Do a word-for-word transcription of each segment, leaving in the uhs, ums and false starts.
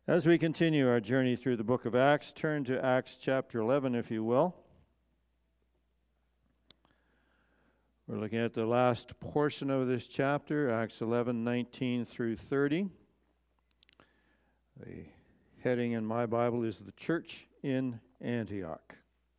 As we continue our journey through the book of Acts, turn to Acts chapter eleven, if you will. We're looking at the last portion of this chapter, Acts eleven, nineteen through thirty. The heading in my Bible is The Church in Antioch.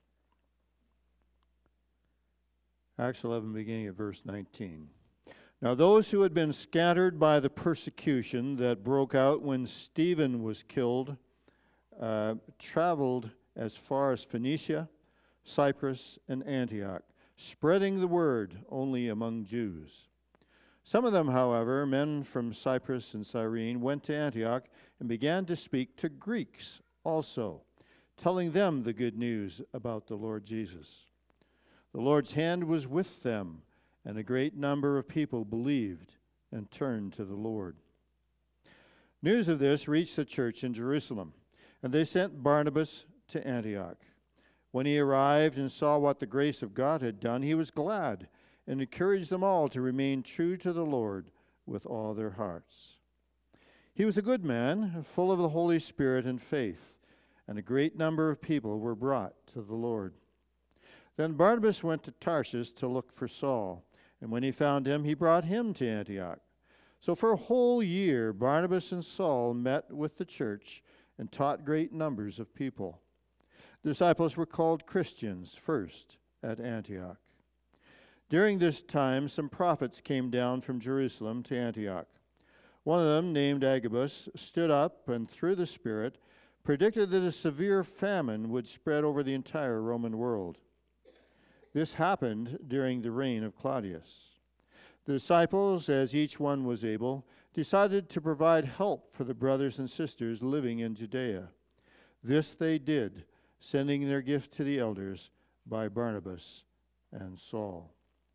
Acts eleven, beginning at verse nineteen. Now those who had been scattered by the persecution that broke out when Stephen was killed uh, traveled as far as Phoenicia, Cyprus, and Antioch, spreading the word only among Jews. Some of them, however, men from Cyprus and Cyrene, went to Antioch and began to speak to Greeks also, telling them the good news about the Lord Jesus. The Lord's hand was with them, and a great number of people believed and turned to the Lord. News of this reached the church in Jerusalem, and they sent Barnabas to Antioch. When he arrived and saw what the grace of God had done, he was glad and encouraged them all to remain true to the Lord with all their hearts. He was a good man, full of the Holy Spirit and faith, and a great number of people were brought to the Lord. Then Barnabas went to Tarshish to look for Saul, and when he found him, he brought him to Antioch. So for a whole year, Barnabas and Saul met with the church and taught great numbers of people. The disciples were called Christians first at Antioch. During this time, some prophets came down from Jerusalem to Antioch. One of them, named Agabus, stood up and through the Spirit predicted that a severe famine would spread over the entire Roman world. This happened during the reign of Claudius. The disciples, as each one was able, decided to provide help for the brothers and sisters living in Judea. This they did, sending their gift to the elders by Barnabas and Saul.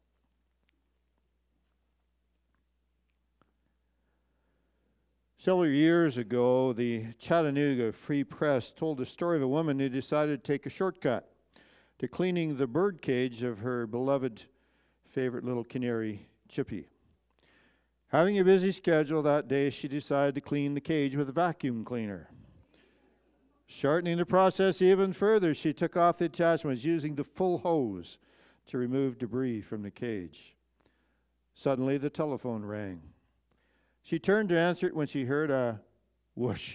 Several years ago, the Chattanooga Free Press told the story of a woman who decided to take a shortcut to cleaning the bird cage of her beloved favorite little canary, Chippy. Having a busy schedule that day, she decided to clean the cage with a vacuum cleaner. Shortening the process even further, she took off the attachments using the full hose to remove debris from the cage. Suddenly, the telephone rang. She turned to answer it when she heard a whoosh.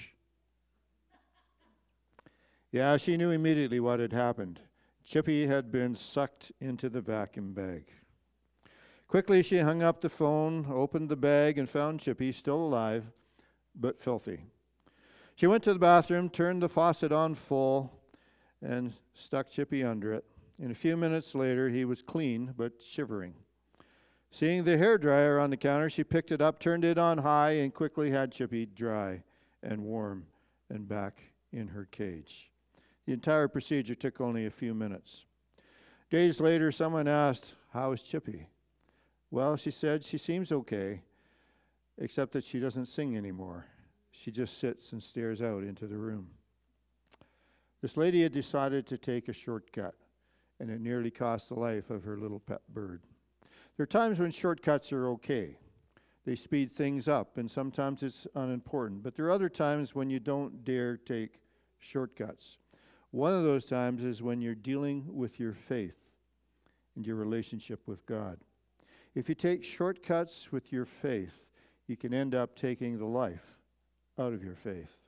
Yeah, she knew immediately what had happened. Chippy had been sucked into the vacuum bag. Quickly, she hung up the phone, opened the bag, and found Chippy still alive, but filthy. She went to the bathroom, turned the faucet on full, and stuck Chippy under it. And a few minutes later, he was clean, but shivering. Seeing the hairdryer on the counter, she picked it up, turned it on high, and quickly had Chippy dry and warm and back in her cage. The entire procedure took only a few minutes. Days later, someone asked, "How is Chippy?" "Well," she said, "she seems okay, except that she doesn't sing anymore. She just sits and stares out into the room." This lady had decided to take a shortcut, and it nearly cost the life of her little pet bird. There are times when shortcuts are okay. They speed things up, and sometimes it's unimportant. But there are other times when you don't dare take shortcuts. One of those times is when you're dealing with your faith and your relationship with God. If you take shortcuts with your faith, you can end up taking the life out of your faith.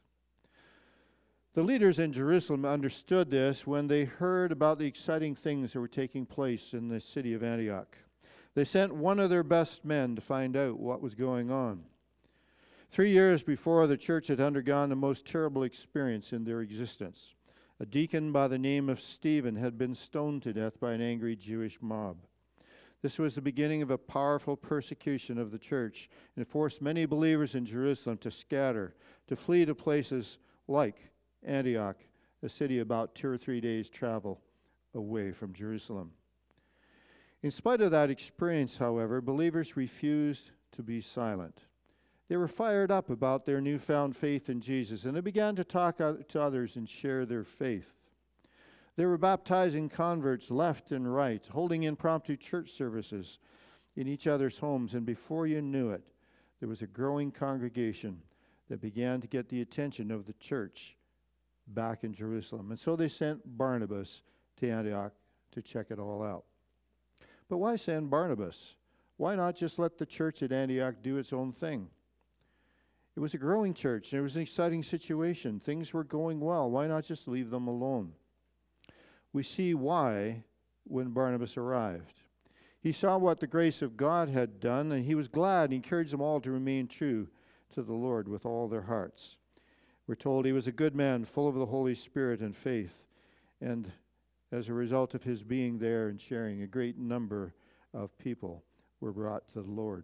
The leaders in Jerusalem understood this when they heard about the exciting things that were taking place in the city of Antioch. They sent one of their best men to find out what was going on. Three years before, the church had undergone the most terrible experience in their existence. A deacon by the name of Stephen had been stoned to death by an angry Jewish mob. This was the beginning of a powerful persecution of the church, and it forced many believers in Jerusalem to scatter, to flee to places like Antioch, a city about two or three days' travel away from Jerusalem. In spite of that experience, however, believers refused to be silent. They were fired up about their newfound faith in Jesus, and they began to talk to others and share their faith. They were baptizing converts left and right, holding impromptu church services in each other's homes, and before you knew it, there was a growing congregation that began to get the attention of the church back in Jerusalem. And so they sent Barnabas to Antioch to check it all out. But why send Barnabas? Why not just let the church at Antioch do its own thing? It was a growing church. It was an exciting situation. Things were going well. Why not just leave them alone? We see why when Barnabas arrived. He saw what the grace of God had done, and he was glad and encouraged them all to remain true to the Lord with all their hearts. We're told he was a good man, full of the Holy Spirit and faith, and as a result of his being there and sharing, a great number of people were brought to the Lord.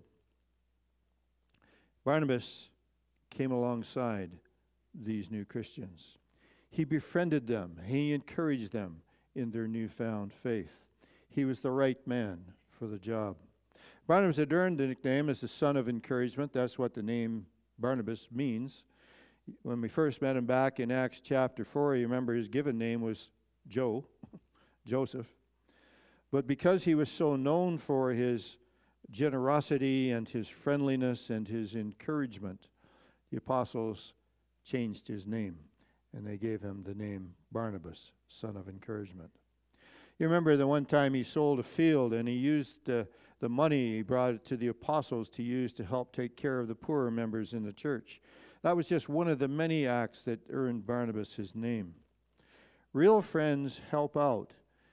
Barnabas came alongside these new Christians. He befriended them. He encouraged them in their newfound faith. He was the right man for the job. Barnabas had earned the nickname as the son of encouragement. That's what the name Barnabas means. When we first met him back in Acts chapter four, you remember his given name was Joe, Joseph. But because he was so known for his generosity and his friendliness and his encouragement, the apostles changed his name, and they gave him the name Barnabas, son of encouragement. You remember the one time he sold a field, and he used uh, the money, he brought it to the apostles to use to help take care of the poorer members in the church. That was just one of the many acts that earned Barnabas his name. Real friends help out,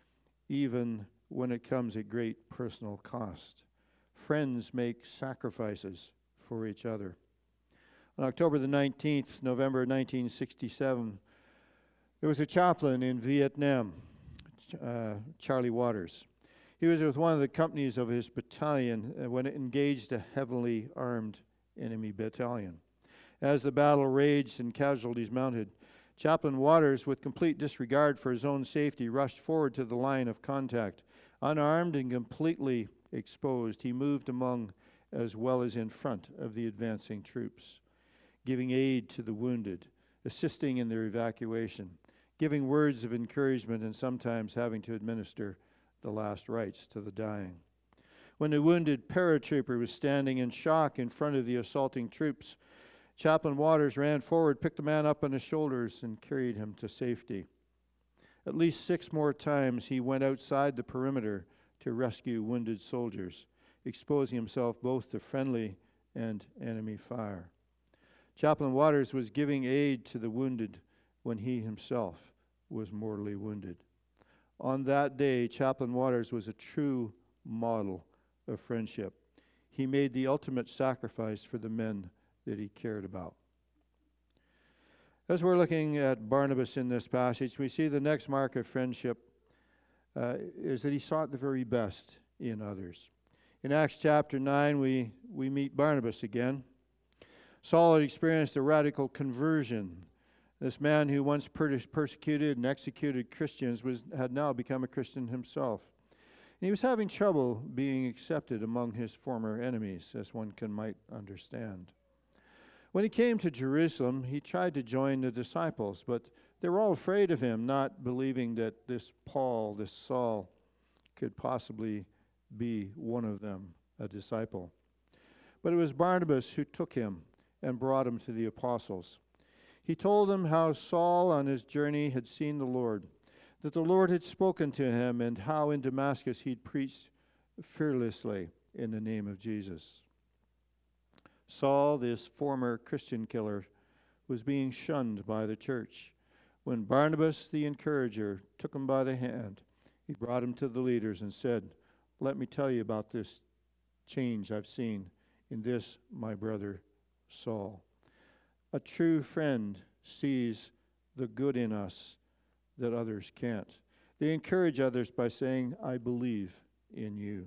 even when it comes at great personal cost. Friends make sacrifices for each other. On October the nineteenth, November nineteen sixty-seven, there was a chaplain in Vietnam, uh, Charlie Waters. He was with one of the companies of his battalion uh, when it engaged a heavily armed enemy battalion. As the battle raged and casualties mounted, Chaplain Waters, with complete disregard for his own safety, rushed forward to the line of contact. Unarmed and completely exposed, he moved among as well as in front of the advancing troops, giving aid to the wounded, assisting in their evacuation, giving words of encouragement, and sometimes having to administer the last rites to the dying. When the wounded paratrooper was standing in shock in front of the assaulting troops, Chaplain Waters ran forward, picked the man up on his shoulders, and carried him to safety. At least six more times he went outside the perimeter to rescue wounded soldiers, exposing himself both to friendly and enemy fire. Chaplain Waters was giving aid to the wounded when he himself was mortally wounded. On that day, Chaplain Waters was a true model of friendship. He made the ultimate sacrifice for the men that he cared about. As we're looking at Barnabas in this passage, we see the next mark of friendship uh, is that he sought the very best in others. In Acts chapter nine, we, we meet Barnabas again. Saul had experienced a radical conversion. This man who once per- persecuted and executed Christians was, had now become a Christian himself. And he was having trouble being accepted among his former enemies, as one can might understand. When he came to Jerusalem, he tried to join the disciples, but they were all afraid of him, not believing that this Paul, this Saul, could possibly be one of them, a disciple. But it was Barnabas who took him and brought him to the apostles. He told them how Saul on his journey had seen the Lord, that the Lord had spoken to him, and how in Damascus he'd preached fearlessly in the name of Jesus. Saul, this former Christian killer, was being shunned by the church. When Barnabas, the encourager, took him by the hand, he brought him to the leaders and said, "Let me tell you about this change I've seen in this, my brother Saul." A true friend sees the good in us that others can't. They encourage others by saying, "I believe in you."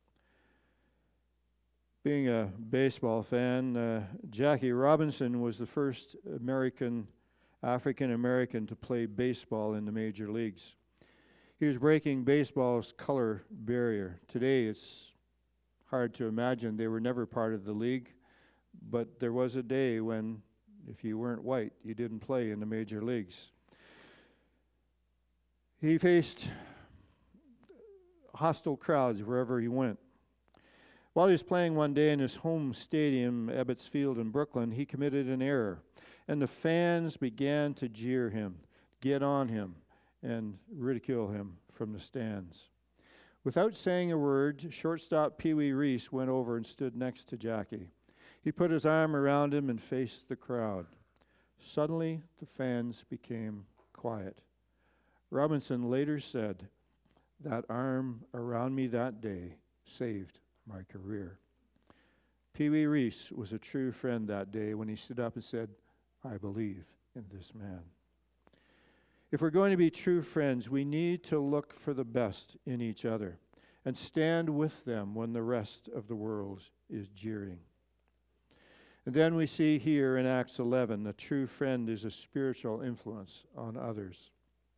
Being a baseball fan, uh, Jackie Robinson was the first American, African-American to play baseball in the major leagues. He was breaking baseball's color barrier. Today, it's hard to imagine. They were never part of the league, but there was a day when if you weren't white, you didn't play in the major leagues. He faced hostile crowds wherever he went. While he was playing one day in his home stadium, Ebbets Field in Brooklyn, he committed an error. And the fans began to jeer him, get on him, and ridicule him from the stands. Without saying a word, shortstop Pee Wee Reese went over and stood next to Jackie. He put his arm around him and faced the crowd. Suddenly, the fans became quiet. Robinson later said, "That arm around me that day saved my career." Pee Wee Reese was a true friend that day when he stood up and said, "I believe in this man." If we're going to be true friends, we need to look for the best in each other and stand with them when the rest of the world is jeering. And then we see here in Acts eleven, a true friend is a spiritual influence on others.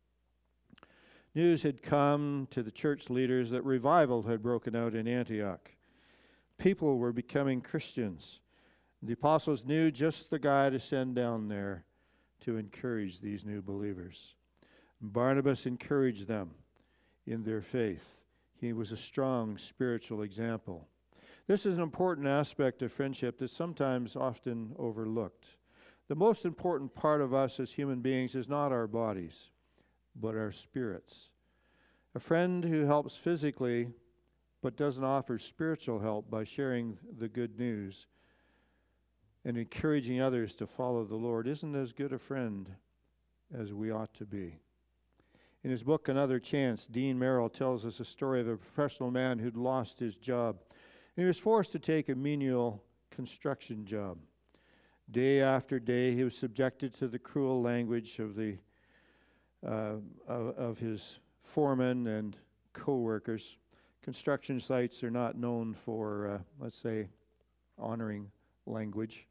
News had come to the church leaders that revival had broken out in Antioch. People were becoming Christians. The apostles knew just the guy to send down there to encourage these new believers. Barnabas encouraged them in their faith. He was a strong spiritual example. This is an important aspect of friendship that's sometimes often overlooked. The most important part of us as human beings is not our bodies, but our spirits. A friend who helps physically but doesn't offer spiritual help by sharing the good news and encouraging others to follow the Lord isn't as good a friend as we ought to be. In his book, Another Chance, Dean Merrill tells us a story of a professional man who'd lost his job. And he was forced to take a menial construction job. Day after day, he was subjected to the cruel language of the uh, of, of his foreman and co-workers. Construction sites are not known for, uh, let's say, honoring language.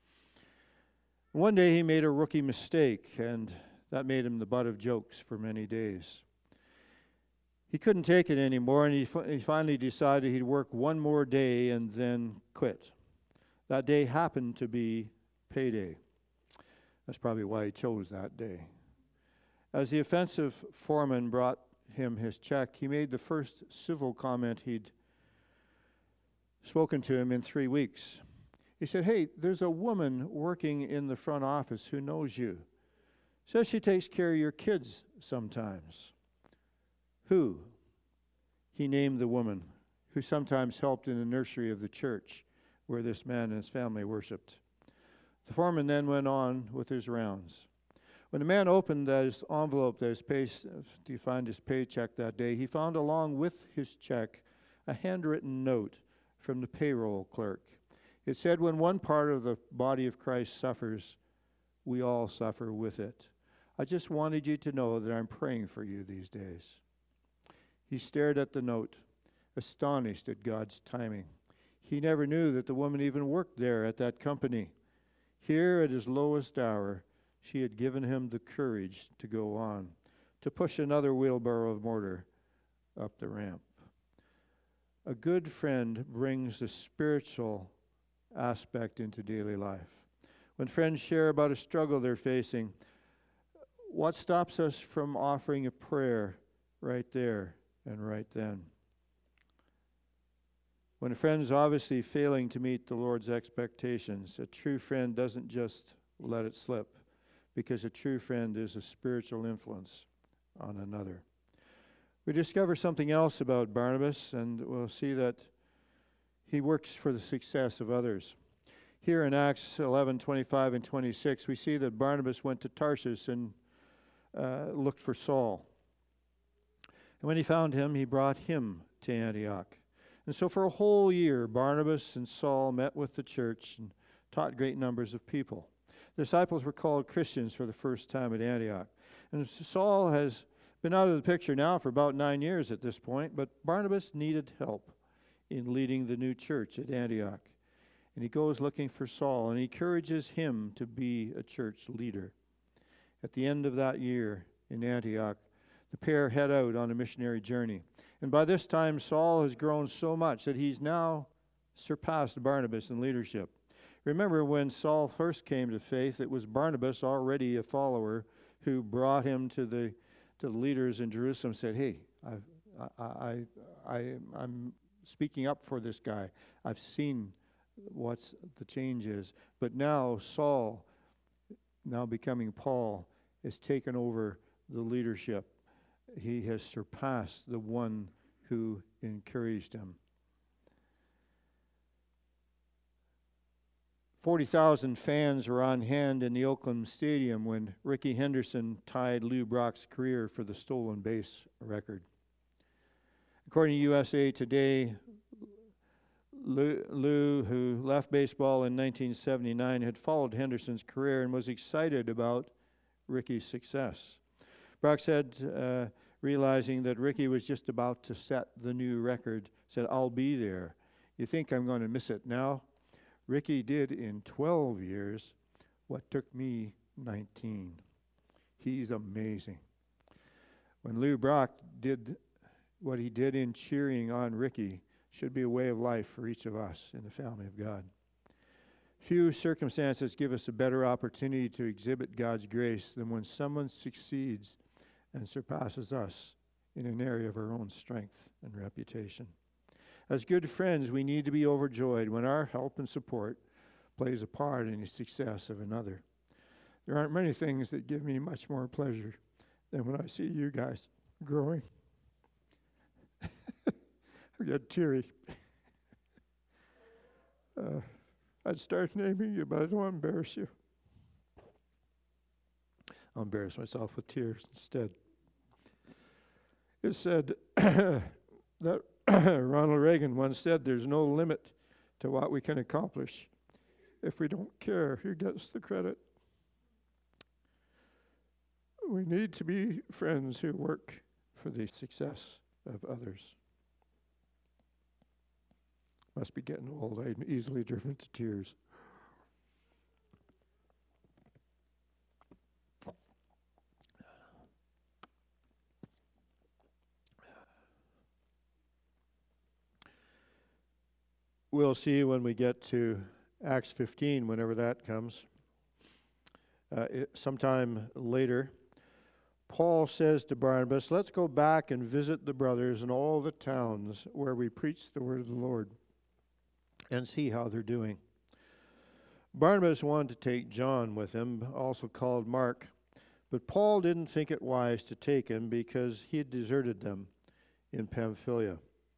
One day he made a rookie mistake, and that made him the butt of jokes for many days. He couldn't take it anymore, and he, f- he finally decided he'd work one more day and then quit. That day happened to be payday. That's probably why he chose that day. As the offensive foreman brought him his check, he made the first civil comment he'd spoken to him in three weeks. He said, "Hey, there's a woman working in the front office who knows you. Says she takes care of your kids sometimes." "Who?" He named the woman who sometimes helped in the nursery of the church where this man and his family worshiped. The foreman then went on with his rounds. When the man opened his envelope that was paid to find his paycheck that day, he found along with his check a handwritten note from the payroll clerk. It said, "When one part of the body of Christ suffers, we all suffer with it. I just wanted you to know that I'm praying for you these days." He stared at the note, astonished at God's timing. He never knew that the woman even worked there at that company. Here at his lowest hour, she had given him the courage to go on, to push another wheelbarrow of mortar up the ramp. A good friend brings a spiritual aspect into daily life. When friends share about a struggle they're facing, what stops us from offering a prayer right there and right then? When a friend's obviously failing to meet the Lord's expectations, a true friend doesn't just let it slip, because a true friend is a spiritual influence on another. We discover something else about Barnabas, and we'll see that he works for the success of others. Here in Acts eleven, twenty-five and twenty-six, we see that Barnabas went to Tarsus and uh, looked for Saul. And when he found him, he brought him to Antioch. And so for a whole year, Barnabas and Saul met with the church and taught great numbers of people. The disciples were called Christians for the first time at Antioch. And Saul has been out of the picture now for about nine years at this point, but Barnabas needed help in leading the new church at Antioch. And he goes looking for Saul, and he encourages him to be a church leader. At the end of that year in Antioch, the pair head out on a missionary journey. And by this time, Saul has grown so much that he's now surpassed Barnabas in leadership. Remember, when Saul first came to faith, it was Barnabas, already a follower, who brought him to the to the leaders in Jerusalem and said, "Hey, I've, I, I, I, I'm speaking up for this guy. I've seen what's the change is. But now Saul, now becoming Paul, has taken over the leadership. He has surpassed the one who encouraged him. forty thousand fans were on hand in the Oakland Stadium when Rickey Henderson tied Lou Brock's career for the stolen base record. According to U S A Today, Lou, Lou, who left baseball in nineteen seventy-nine, had followed Henderson's career and was excited about Rickey's success. Brock said, uh, realizing that Rickey was just about to set the new record, said, "I'll be there. You think I'm going to miss it now?" Rickey did in twelve years what took me nineteen. He's amazing. When Lou Brock did what he did in cheering on Rickey, should be a way of life for each of us in the family of God. Few circumstances give us a better opportunity to exhibit God's grace than when someone succeeds and surpasses us in an area of our own strength and reputation. As good friends, we need to be overjoyed when our help and support plays a part in the success of another. There aren't many things that give me much more pleasure than when I see you guys growing. I get teary. uh, I'd start naming you, but I don't want to embarrass you. I'll embarrass myself with tears instead. It said that Ronald Reagan once said, "There's no limit to what we can accomplish if we don't care who gets the credit." We need to be friends who work for the success of others. Must be getting old. I'm easily driven to tears. We'll see when we get to Acts fifteen, whenever that comes. Uh, it, sometime later, Paul says to Barnabas, "Let's go back and visit the brothers in all the towns where we preach the word of the Lord and see how they're doing." Barnabas wanted to take John with him, also called Mark, but Paul didn't think it wise to take him because he had deserted them in Pamphylia.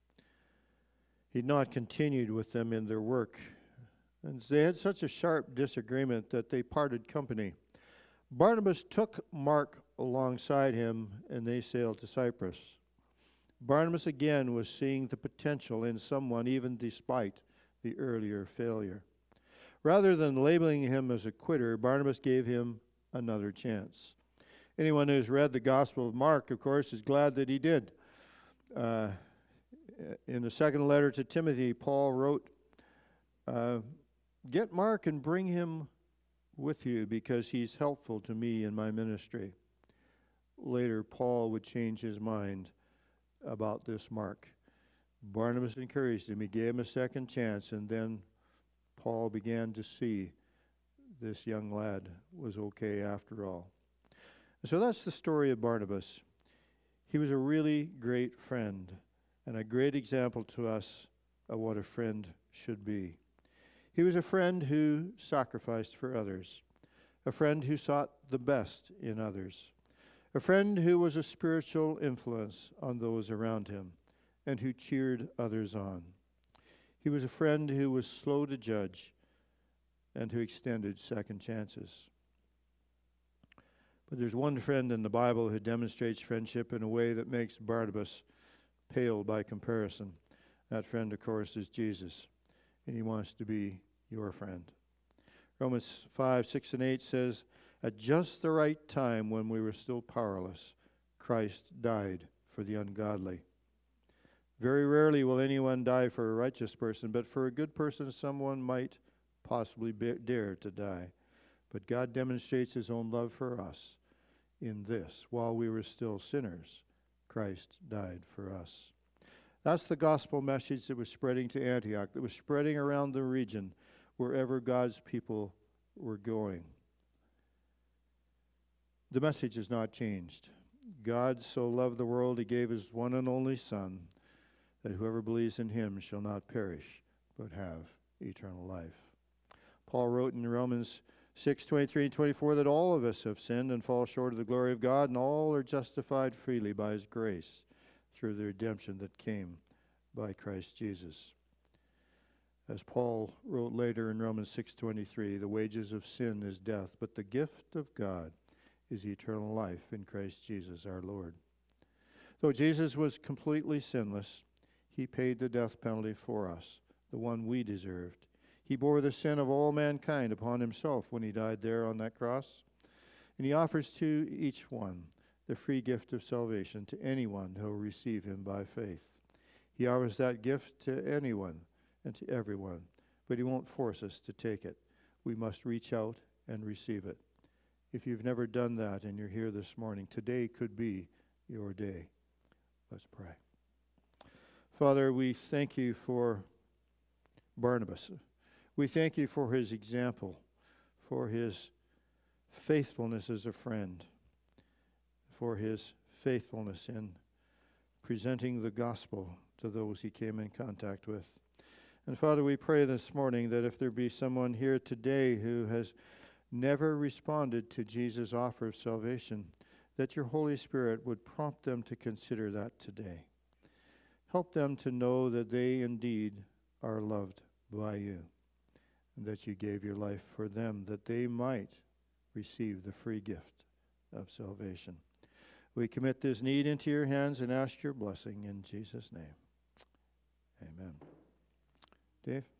He'd not continued with them in their work, and they had such a sharp disagreement that they parted company. Barnabas took Mark alongside him, and they sailed to Cyprus. Barnabas again was seeing the potential in someone even despite the earlier failure. Rather than labeling him as a quitter, Barnabas gave him another chance. Anyone who's read the Gospel of Mark, of course, is glad that he did. Uh, in the second letter to Timothy, Paul wrote, uh, "Get Mark and bring him with you because he's helpful to me in my ministry." Later, Paul would change his mind about this Mark. Barnabas encouraged him. He gave him a second chance, and then Paul began to see this young lad was okay after all. And so that's the story of Barnabas. He was a really great friend and a great example to us of what a friend should be. He was a friend who sacrificed for others, a friend who sought the best in others, a friend who was a spiritual influence on those around him and who cheered others on. He was a friend who was slow to judge and who extended second chances. But there's one friend in the Bible who demonstrates friendship in a way that makes Barnabas pale by comparison. That friend, of course, is Jesus, and he wants to be your friend. Romans five, six, and eight says, "At just the right time when we were still powerless, Christ died for the ungodly." Very rarely will anyone die for a righteous person, but for a good person, someone might possibly be, dare to die. But God demonstrates his own love for us in this: while we were still sinners, Christ died for us. That's the gospel message that was spreading to Antioch, that was spreading around the region wherever God's people were going. The message has not changed. God so loved the world, he gave his one and only Son, that whoever believes in him shall not perish, but have eternal life. Paul wrote in Romans six twenty-three and twenty-four that all of us have sinned and fall short of the glory of God, and all are justified freely by his grace through the redemption that came by Christ Jesus. As Paul wrote later in Romans six twenty-three, the wages of sin is death, but the gift of God is eternal life in Christ Jesus our Lord. Though Jesus was completely sinless, he paid the death penalty for us, the one we deserved. He bore the sin of all mankind upon himself when he died there on that cross. And he offers to each one the free gift of salvation to anyone who will receive him by faith. He offers that gift to anyone and to everyone, but he won't force us to take it. We must reach out and receive it. If you've never done that and you're here this morning, today could be your day. Let's pray. Father, we thank you for Barnabas. We thank you for his example, for his faithfulness as a friend, for his faithfulness in presenting the gospel to those he came in contact with. And Father, we pray this morning that if there be someone here today who has never responded to Jesus' offer of salvation, that your Holy Spirit would prompt them to consider that today. Help them to know that they indeed are loved by you, and that you gave your life for them, that they might receive the free gift of salvation. We commit this need into your hands and ask your blessing in Jesus' name. Amen. Dave?